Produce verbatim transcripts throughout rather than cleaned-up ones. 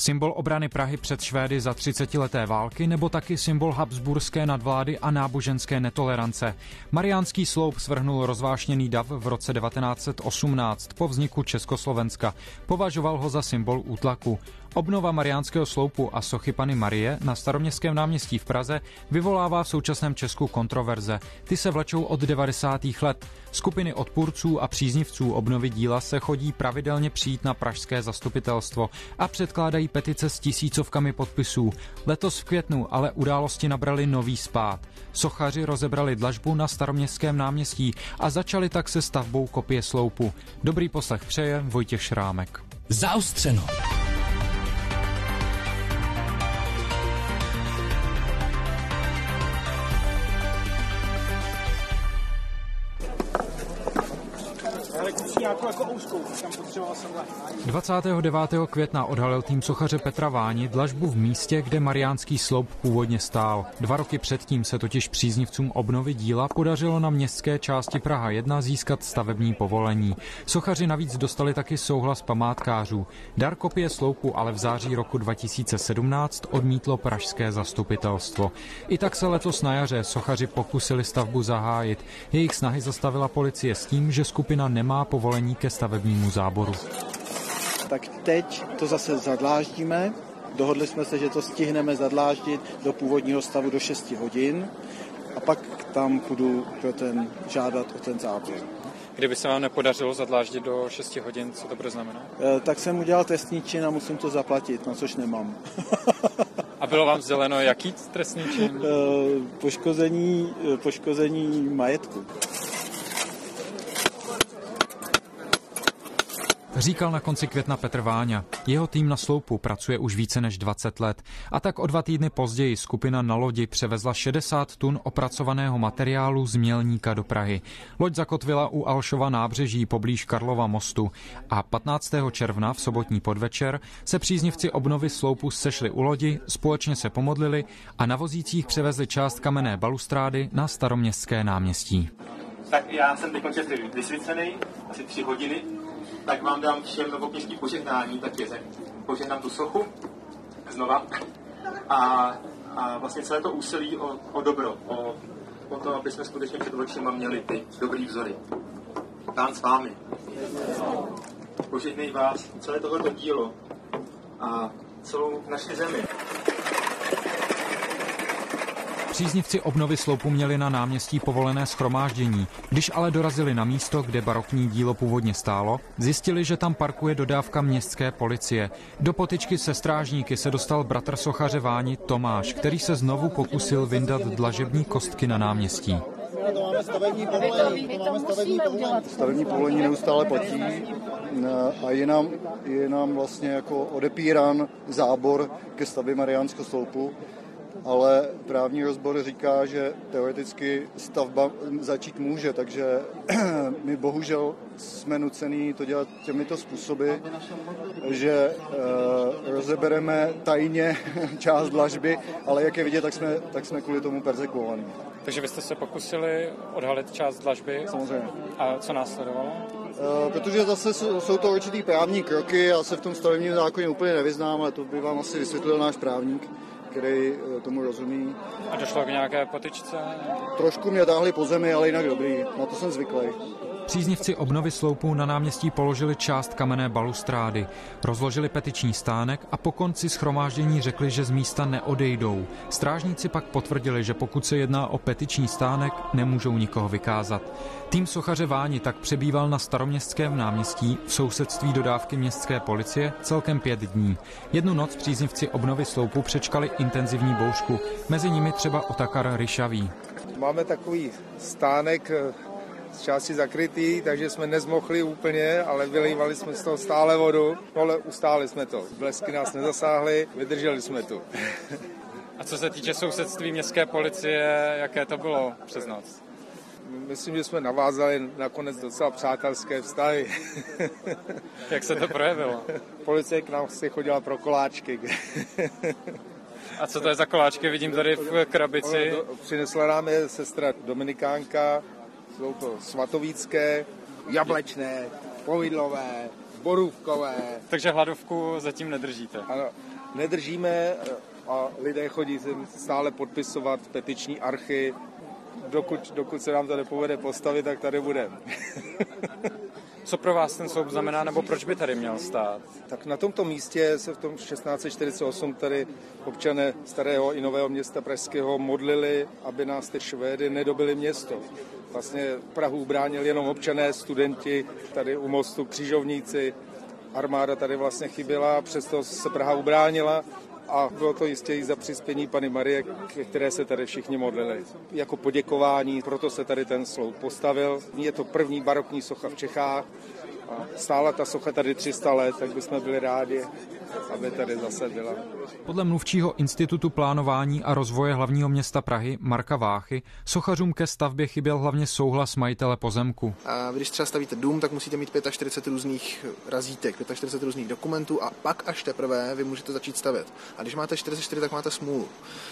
Symbol obrany Prahy před Švédy za třicetileté války nebo taky symbol habsburské nadvlády a náboženské netolerance. Mariánský sloup svrhnul rozvášněný dav v roce devatenáct set osmnáct po vzniku Československa. Považoval ho za symbol útlaku. Obnova Mariánského sloupu a sochy Panny Marie na Staroměstském náměstí v Praze vyvolává v současném Česku kontroverze. Ty se vlečou od devadesátých let. Skupiny odpůrců a příznivců obnovy díla se chodí pravidelně přijít na pražské zastupitelstvo a předkládají petice s tisícovkami podpisů. Letos v květnu ale události nabrali nový spád. Sochaři rozebrali dlažbu na Staroměstském náměstí a začali tak se stavbou kopie sloupu. Dobrý poslech přeje Vojtěch Šrámek. Zaostřeno. dvacátého devátého května odhalil tým sochaře Petra Váni dlažbu v místě, kde Mariánský sloup původně stál. Dva roky předtím se totiž příznivcům obnovy díla podařilo na městské části Praha jedna získat stavební povolení. Sochaři navíc dostali taky souhlas památkářů. Dar kopie sloupu ale v září roku dva tisíce sedmnáct odmítlo pražské zastupitelstvo. I tak se letos na jaře sochaři pokusili stavbu zahájit. Jejich snahy zastavila policie s tím, že skupina nemá povolení ke stavebnímu záboru. Tak teď to zase zadláždíme. Dohodli jsme se, že to stihneme zadláždit do původního stavu do šesti hodin a pak tam půjdu pro ten, žádat o ten záběr. Kdyby se vám nepodařilo zadláždit do šesti hodin, co to bude znamenat? E, tak jsem udělal trestný čin a musím to zaplatit, na což nemám. A bylo vám sděleno, jaký trestný čin? E, poškození, poškození majetku. Říkal na konci května Petr Váňa. Jeho tým na sloupu pracuje už více než dvacet let. A tak o dva týdny později skupina na lodi převezla šedesát tun opracovaného materiálu z Mělníka do Prahy. Loď zakotvila u Alšova nábřeží poblíž Karlova mostu a patnáctého června v sobotní podvečer se příznivci obnovy sloupu sešli u lodi, společně se pomodlili a na vozících převezli část kamenné balustrády na Staroměstské náměstí. Tak já jsem teď vysvěcený, asi tři hodiny. Tak vám dám všem novopěstí požehnání, tak je, požehnám tu sochu znova a, a vlastně celé to úsilí o, o dobro, o, o to, aby jsme skutečně před očima měli ty dobrý vzory. Pán s vámi. Požehnej vás celé tohleto dílo a celou naši zemi. Příznivci obnovy sloupu měli na náměstí povolené shromáždění. Když ale dorazili na místo, kde barokní dílo původně stálo, zjistili, že tam parkuje dodávka městské policie. Do potyčky se strážníky se dostal bratr sochaře Váni Tomáš, který se znovu pokusil vyndat dlažební kostky na náměstí. Stavební povolení, stavební povolení neustále platí a je nám, je nám vlastně jako odepíran zábor ke stavbě Mariánského sloupu. Ale právní rozbor říká, že teoreticky stavba začít může, takže my bohužel jsme nuceni to dělat těmito způsoby, že e, rozebereme tajně část dlažby, ale jak je vidět, tak jsme, tak jsme kvůli tomu perzekvovaní. Takže vy jste se pokusili odhalit část dlažby? Samozřejmě. A co následovalo? E, protože zase jsou, jsou to určitý právní kroky, já se v tom stavebním zákoně úplně nevyznám, ale to by vám asi vysvětlil náš právník, který tomu rozumí. A došlo k nějaké potyčce? Trošku mě táhli po zemi, ale jinak dobrý. Na to jsem zvyklý. Příznivci obnovy sloupu na náměstí položili část kamenné balustrády, rozložili petiční stánek a po konci shromáždění řekli, že z místa neodejdou. Strážníci pak potvrdili, že pokud se jedná o petiční stánek, nemůžou nikoho vykázat. Tým sochaře Váni tak přebýval na Staroměstském náměstí v sousedství dodávky městské policie celkem pět dní. Jednu noc příznivci obnovy sloupu přečkali intenzivní bouřku, mezi nimi třeba Otakar Ryšavý. Máme takový stánek z části zakrytý, takže jsme nezmochli úplně, ale vylejvali jsme z toho stále vodu, no, ale ustáli jsme to. Blesky nás nezasáhly, vydrželi jsme tu. A co se týče sousedství městské policie, jaké to bylo přes noc? Myslím, že jsme navázali nakonec docela přátelské vztahy. Jak se to projevilo? Policie k nám si chodila pro koláčky. A co to je za koláčky? Vidím tady v krabici. Přinesla nám je sestra Dominikánka, jsou to svatovícké, jablečné, povidlové, borůvkové. Takže hladovku zatím nedržíte? Ano, nedržíme a lidé chodí stále podpisovat petiční archy. Dokud, dokud se nám to nepovede postavit, tak tady budeme. Co pro vás ten sloup znamená, nebo proč by tady měl stát? Tak na tomto místě se v tom šestnáct set čtyřicet osm tady občané Starého i Nového Města pražského modlili, aby nás ty Švédy nedobili město. Vlastně Prahu ubránili jenom občané, studenti, tady u mostu křižovníci. Armáda tady vlastně chyběla, přesto se Praha ubránila. A bylo to jistě i za přispění Panny Marie, které se tady všichni modlili. Jako poděkování, proto se tady ten sloup postavil. Je to první barokní socha v Čechách. A stála ta socha tady tři sta let, tak bychom byli rádi, aby tady zase byla. Podle mluvčího Institutu plánování a rozvoje hlavního města Prahy Marka Váchy sochařům ke stavbě chyběl hlavně souhlas majitele pozemku. A když třeba stavíte dům, tak musíte mít čtyřicet pět různých razítek, čtyřicet pět různých dokumentů a pak až teprve vy můžete začít stavět. A když máte čtyřicet čtyři, tak máte smůlu.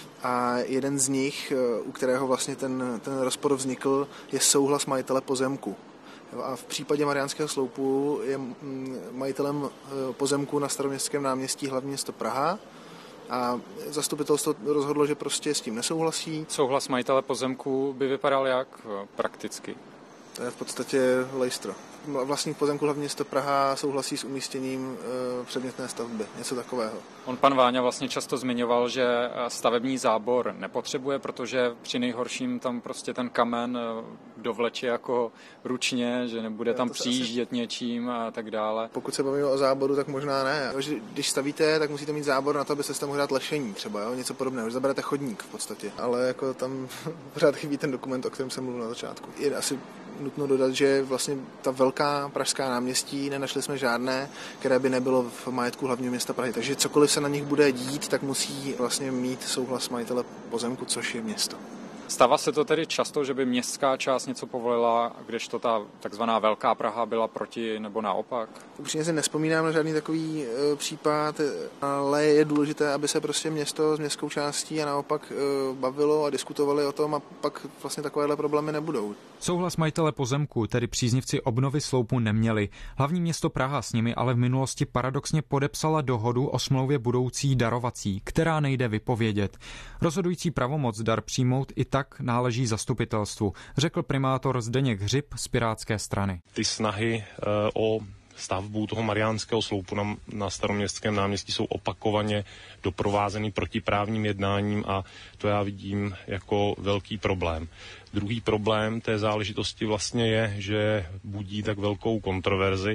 A jeden z nich, u kterého vlastně ten, ten rozpor vznikl, je souhlas majitele pozemku. A v případě Mariánského sloupu je majitelem pozemku na Staroměstském náměstí hlavní město Praha a zastupitelstvo rozhodlo, že prostě s tím nesouhlasí. Souhlas majitele pozemku by vypadal jak prakticky? To je v podstatě lejstro. Vlastník pozemku hlavní město Praha souhlasí s umístěním e, předmětné stavby, něco takového. On pan Váňa vlastně často zmiňoval, že stavební zábor nepotřebuje, protože při nejhorším tam prostě ten kamen dovleče jako ručně, že nebude tam přijíždět asi něčím a tak dále. Pokud se bavíme o záboru, tak možná ne. Když stavíte, tak musíte mít zábor na to, abyste tam mohli dát lešení třeba, jo? Něco podobného. Už zaberete chodník v podstatě, ale jako tam pořád chybí ten dokument, o kterém jsem mluvil na začátku. Je asi nutno dodat, že vlastně ta velká pražská náměstí, nenašli jsme žádné, které by nebylo v majetku hlavního města Prahy. Takže cokoliv se na nich bude dít, tak musí vlastně mít souhlas majitele pozemku, což je město. Stává se to tedy často, že by městská část něco povolila, kdežto ta takzvaná Velká Praha byla proti, nebo naopak? Upřímně si nevzpomínám na žádný takový e, případ, ale je důležité, aby se prostě město s městskou částí a naopak e, bavilo a diskutovali o tom a pak vlastně takovéhle problémy nebudou. Souhlas majitele pozemku, tedy příznivci obnovy sloupu, neměli. Hlavní město Praha s nimi ale v minulosti paradoxně podepsala dohodu o smlouvě budoucí darovací, která nejde vypovědět. Rozhodující pravomoc dar přijmout i tak náleží zastupitelstvu, řekl primátor Zdeněk Hřib z Pirátské strany. Ty snahy o stavbu toho Mariánského sloupu na, na Staroměstském náměstí jsou opakovaně doprovázeny protiprávním jednáním a to já vidím jako velký problém. Druhý problém té záležitosti vlastně je, že budí tak velkou kontroverzi,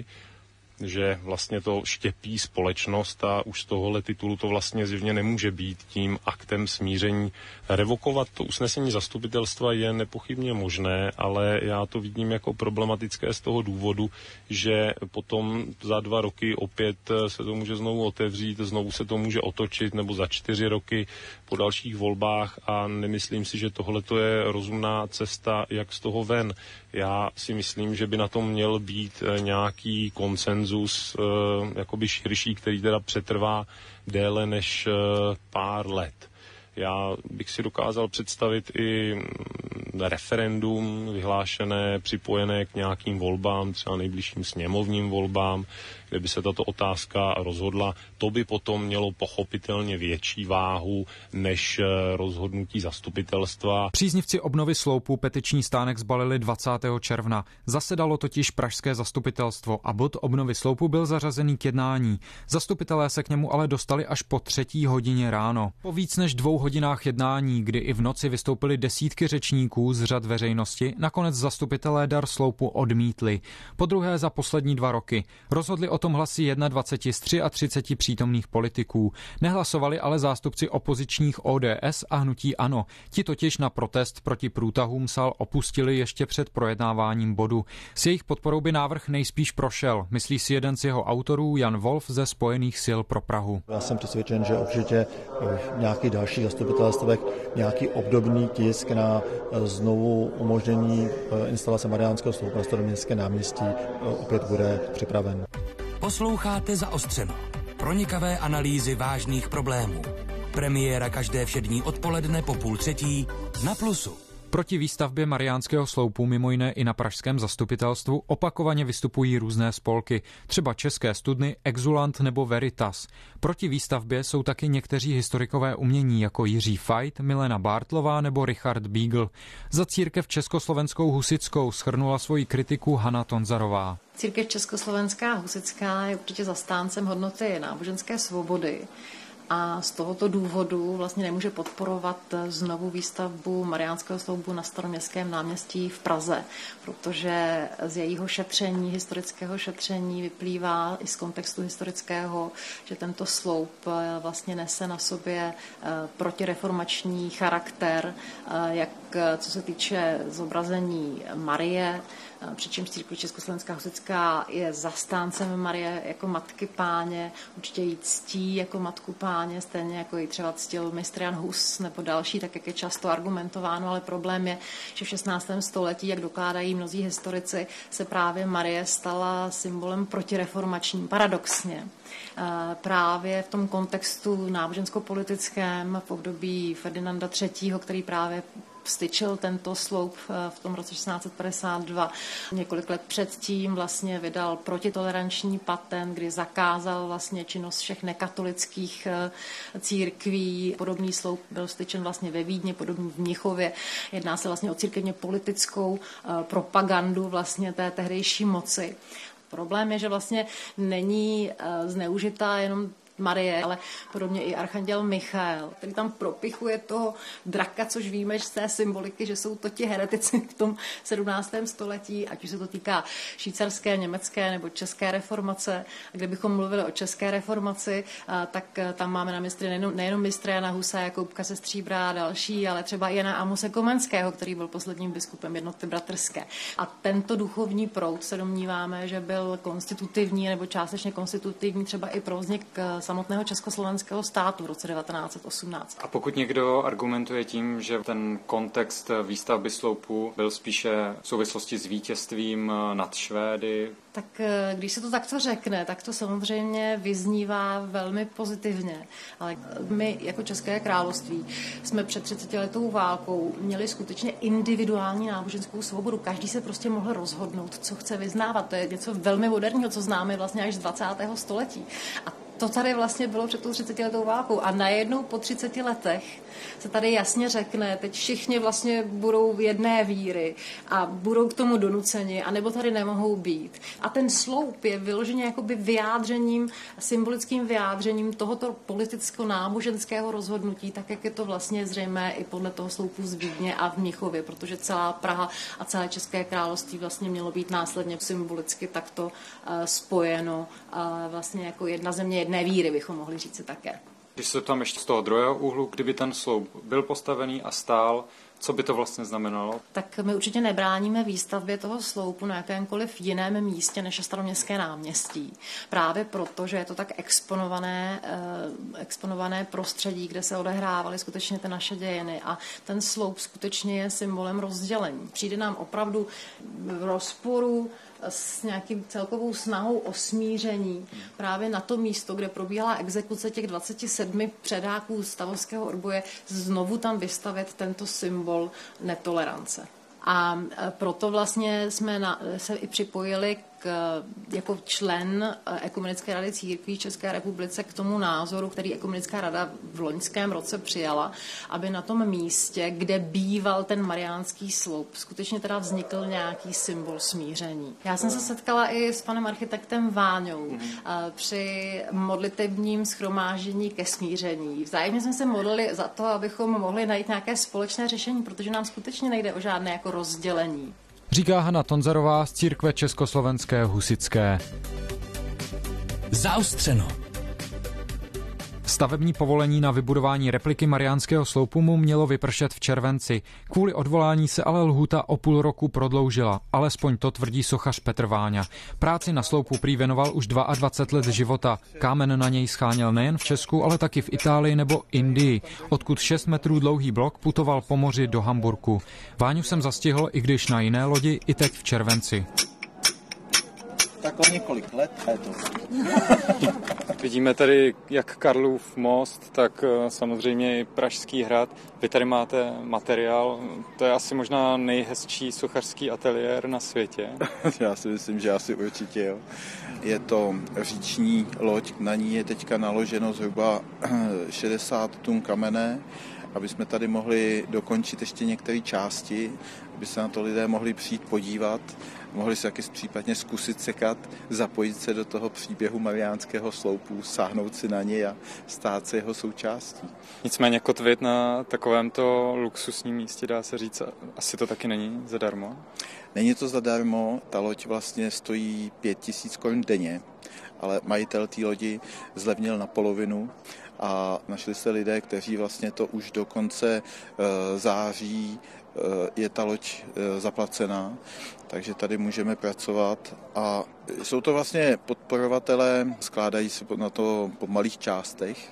že vlastně to štěpí společnost a už z tohohle titulu to vlastně zjevně nemůže být tím aktem smíření. Revokovat to usnesení zastupitelstva je nepochybně možné, ale já to vidím jako problematické z toho důvodu, že potom za dva roky opět se to může znovu otevřít, znovu se to může otočit, nebo za čtyři roky po dalších volbách a nemyslím si, že tohle je rozumná cesta, jak z toho ven. Já si myslím, že by na tom měl být nějaký konsenzus jakoby širší, který teda přetrvá déle než pár let. Já bych si dokázal představit i referendum vyhlášené, připojené k nějakým volbám, třeba nejbližším sněmovním volbám, kde by se tato otázka rozhodla. To by potom mělo pochopitelně větší váhu než rozhodnutí zastupitelstva. Příznivci obnovy sloupu petiční stánek zbalili dvacátého června. Zasedalo totiž pražské zastupitelstvo a bod obnovy sloupu byl zařazený k jednání. Zastupitelé se k němu ale dostali až po třetí hodině ráno. Po víc než dvou hodinách jednání, kdy i v noci vystoupili desítky řečníků z řad veřejnosti, nakonec zastupitelé dar sloupu odmítli. Podruhé za poslední dva roky. Rozhodli o tom hlasy dvacet jedna z třiceti tří přítomných politiků. Nehlasovali ale zástupci opozičních O D S a hnutí ANO. Ti totiž na protest proti průtahům sál opustili ještě před projednáváním bodu. S jejich podporou by návrh nejspíš prošel, myslí si jeden z jeho autorů Jan Wolf ze Spojených sil pro Prahu. Já jsem přesvědčen, že určitě nějaký další zastupitelstvek, nějaký obdobný tisk na znovu umožnění instalace Mariánského sloupu na Staroměstském náměstí opět bude připraven. Posloucháte Zaostřeno. Pronikavé analýzy vážných problémů. Premiéra každé všední odpoledne po půl třetí na Plusu. Proti výstavbě Mariánského sloupu mimo jiné i na pražském zastupitelstvu opakovaně vystupují různé spolky, třeba České studny, Exulant nebo Veritas. Proti výstavbě jsou taky někteří historikové umění jako Jiří Fajt, Milena Bártlová nebo Richard Beagle. Za církev Československou husitskou shrnula svoji kritiku Hana Tonzarová. Církev Československá husitská je určitě zastáncem hodnoty náboženské svobody. A z tohoto důvodu vlastně nemůže podporovat znovu výstavbu Mariánského sloupu na Staroměstském náměstí v Praze, protože z jejího šetření, historického šetření vyplývá i z kontextu historického, že tento sloup vlastně nese na sobě protireformační charakter, jak co se týče zobrazení Marie, přičemž církev Československá husitská je zastáncem Marie jako matky Páně, určitě ji ctí jako matku Páně, stejně jako ji třeba ctil mistr Jan Hus nebo další, tak jak je často argumentováno, ale problém je, že v šestnáctém století, jak dokládají mnozí historici, se právě Marie stala symbolem protireformačním, paradoxně. Právě v tom kontextu nábožensko-politickém v období Ferdinanda třetího, který právě vstyčil tento sloup v tom roce šestnáct padesát dva. Několik let předtím vlastně vydal protitoleranční patent, kdy zakázal vlastně činnost všech nekatolických církví. Podobný sloup byl vstyčen vlastně ve Vídni, podobný v Mnichově. Jedná se vlastně o církevně politickou propagandu vlastně té tehdejší moci. Problém je, že vlastně není zneužitá jenom Marie, ale podobně i archanděl Michael, který tam propichuje toho draka, což víme z té symboliky, že jsou to ti heretici v tom sedmnáctém století, ať už se to týká švýcarské, německé nebo české reformace. A kdybychom mluvili o české reformaci, tak tam máme na mistry nejenom, nejenom mistra Jana Husa, Jakoubka ze Stříbra a další, ale třeba i Jana Amose Komenského, který byl posledním biskupem Jednoty bratrské. A tento duchovní proud se domníváme, že byl konstitutivní nebo částečně konstitutivní třeba i pro vznik samotného československého státu v roce devatenáct set osmnáct. A pokud někdo argumentuje tím, že ten kontext výstavby sloupu byl spíše v souvislosti s vítězstvím nad Švédy, tak když se to takto řekne, tak to samozřejmě vyznívá velmi pozitivně. Ale my jako České království jsme před třicetiletou válkou měli skutečně individuální náboženskou svobodu. Každý se prostě mohl rozhodnout, co chce vyznávat. To je něco velmi moderního, co známe vlastně až z dvacátého století. A to tady vlastně bylo před tou třicetiletou válkou a najednou po třiceti letech se tady jasně řekne, teď všichni vlastně budou v jedné víry a budou k tomu donuceni, anebo tady nemohou být. A ten sloup je vyloženě jakoby vyjádřením, symbolickým vyjádřením tohoto politicko-náboženského rozhodnutí, tak jak je to vlastně zřejmé i podle toho sloupu z Vídně a v Mnichově, protože celá Praha a celé České království vlastně mělo být následně symbolicky takto uh, spojeno uh, vlastně jako jedna země, jedné víry, bychom mohli říct si také. Když se tam ještě z toho druhého úhlu, kdyby ten sloup byl postavený a stál, co by to vlastně znamenalo? Tak my určitě nebráníme výstavbě toho sloupu na jakémkoliv jiném místě než Staroměstské náměstí. Právě proto, že je to tak exponované, eh, exponované prostředí, kde se odehrávaly skutečně ty naše dějiny a ten sloup skutečně je symbolem rozdělení. Přijde nám opravdu v rozporu s nějakým celkovou snahou o smíření právě na to místo, kde probíhala exekuce těch dvaceti sedmi předáků stavovského odboje, znovu tam vystavit tento symbol netolerance. A proto vlastně jsme na, se i připojili k, jako člen Ekumenické rady církví v České republice k tomu názoru, který Ekumenická rada v loňském roce přijala, aby na tom místě, kde býval ten mariánský sloup, skutečně teda vznikl nějaký symbol smíření. Já jsem se setkala i s panem architektem Váňou mm. při modlitebním shromáždění ke smíření. Vzájemně jsme se modlili za to, abychom mohli najít nějaké společné řešení, protože nám skutečně nejde o žádné jako rozdělení. Říká Hana Tonzarová z církve Československé husitské. Zaostřeno. Stavební povolení na vybudování repliky Mariánského sloupu mu mělo vypršet v červenci. Kvůli odvolání se ale lhůta o půl roku prodloužila. Alespoň to tvrdí sochař Petr Váňa. Práci na sloupu prý věnoval už dvacet dva let života. Kámen na něj scháněl nejen v Česku, ale taky v Itálii nebo Indii, odkud šest metrů dlouhý blok putoval po moři do Hamburku. Váňu jsem zastihl, i když na jiné lodi, i teď v červenci. takhle několik let a je to. Vidíme tady jak Karlův most, tak samozřejmě i Pražský hrad. Vy tady máte materiál, to je asi možná nejhezčí sochařský ateliér na světě. Já si myslím, že asi určitě jo. Je to říční loď, na ní je teďka naloženo zhruba šedesát tun kamene, aby jsme tady mohli dokončit ještě některé části, aby se na to lidé mohli přijít podívat, mohli se taky případně zkusit sekat, zapojit se do toho příběhu Mariánského sloupu, sáhnout si na něj a stát se jeho součástí. Nicméně kotvit na takovémto luxusním místě, dá se říct, asi to taky není zadarmo? Není to zadarmo, ta loď vlastně stojí pět tisíc korun denně, ale majitel té lodi zlevnil na polovinu a našli se lidé, kteří vlastně to už do konce e, září e, je ta loď e, zaplacená, takže tady můžeme pracovat a jsou to vlastně podporovatelé, skládají se na to po malých částech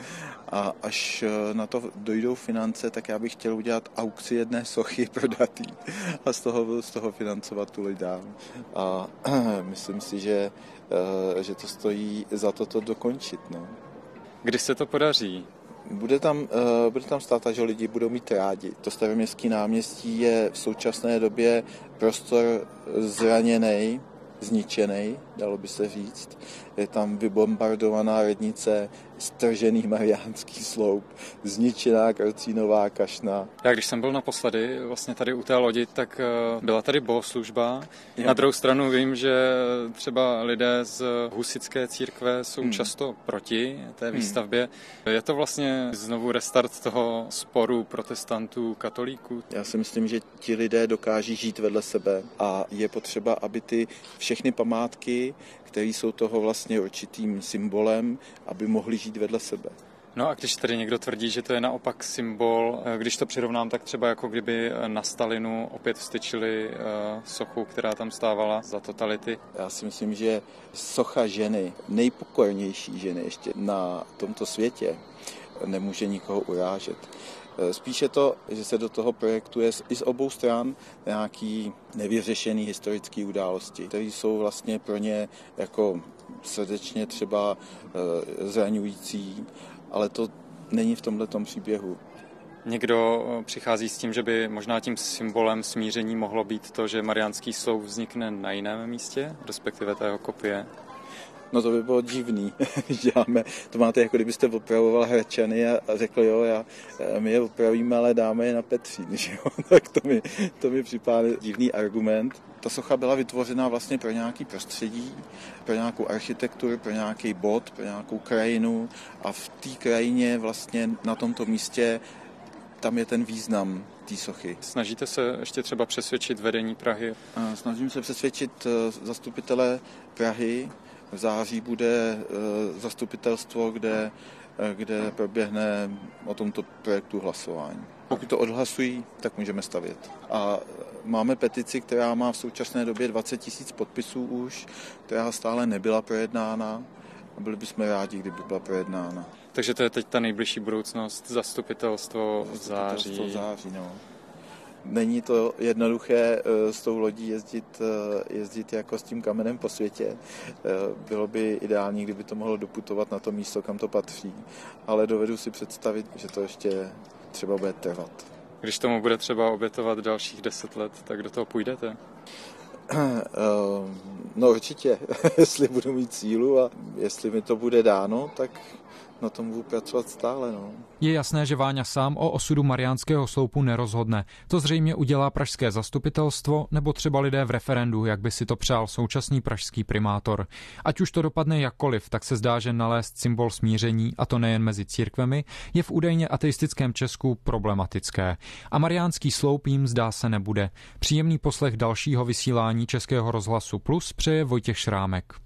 a až na to dojdou finance, tak já bych chtěl udělat aukci jedné sochy, prodat jí a z toho, z toho financovat tu loď dál. A myslím si, že, že to stojí za to to dokončit. No. Kdy se to podaří? Bude tam, uh, bude tam stát, že lidi budou mít rádi. To Staroměstské náměstí je v současné době prostor zraněný, zničený, dalo by se říct. Je tam vybombardovaná radnice, stržený Mariánský sloup, zničená Krocínová kašna. Já když jsem byl naposledy vlastně tady u té lodi, tak byla tady bohoslužba. Na druhou stranu vím, že třeba lidé z husitské církve jsou hmm. často proti té výstavbě. Hmm. Je to vlastně znovu restart toho sporu protestantů, katolíků? Já si myslím, že ti lidé dokáží žít vedle sebe a je potřeba, aby ty všechny památky, které jsou toho vlastně určitým symbolem, aby mohli žít vedle sebe. No a když tady někdo tvrdí, že to je naopak symbol, když to přirovnám, tak třeba jako kdyby na Stalinu opět vstyčili sochu, která tam stávala za totality. Já si myslím, že socha ženy, nejpokornější ženy ještě na tomto světě, nemůže nikoho urážet. Spíše to, že se do toho projektuje i z obou stran nějaký nevyřešený historický události, které jsou vlastně pro ně jako srdečně třeba zraňující, ale to není v tomhletom příběhu. Někdo přichází s tím, že by možná tím symbolem smíření mohlo být to, že Mariánský sloup vznikne na jiném místě, respektive ta jeho kopie. No to by bylo divný. Děláme, to máte jako kdybyste opravoval Hradčany a, a řekl, jo, já, my je opravíme, ale dáme je na Petřín. Že jo? Tak to mi, to mi připadá divný argument. Ta socha byla vytvořena vlastně pro nějaký prostředí, pro nějakou architekturu, pro nějaký bod, pro nějakou krajinu a v té krajině vlastně na tomto místě tam je ten význam té sochy. Snažíte se ještě třeba přesvědčit vedení Prahy? Snažím se přesvědčit zastupitele Prahy. V září bude zastupitelstvo, kde, kde proběhne o tomto projektu hlasování. Pokud to odhlasují, tak můžeme stavět. A máme petici, která má v současné době dvacet tisíc podpisů už, která stále nebyla projednána a byli bychom rádi, kdyby byla projednána. Takže to je teď ta nejbližší budoucnost, zastupitelstvo v září. Zastupitelstvo v září, no. Není to jednoduché s tou lodí jezdit, jezdit jako s tím kamenem po světě. Bylo by ideální, kdyby to mohlo doputovat na to místo, kam to patří. Ale dovedu si představit, že to ještě třeba bude trvat. Když tomu bude třeba obětovat dalších deset let, tak do toho půjdete? No určitě, jestli budu mít sílu a jestli mi to bude dáno, tak na tom budu pracovat stále. No. Je jasné, že Váňa sám o osudu Mariánského sloupu nerozhodne. To zřejmě udělá pražské zastupitelstvo nebo třeba lidé v referendu, jak by si to přál současný pražský primátor. Ať už to dopadne jakkoliv, tak se zdá, že nalézt symbol smíření, a to nejen mezi církvemi, je v údajně ateistickém Česku problematické. A Mariánský sloup jim zdá se nebude. Příjemný poslech dalšího vysílání Českého rozhlasu Plus přeje Vojtěch Šrámek.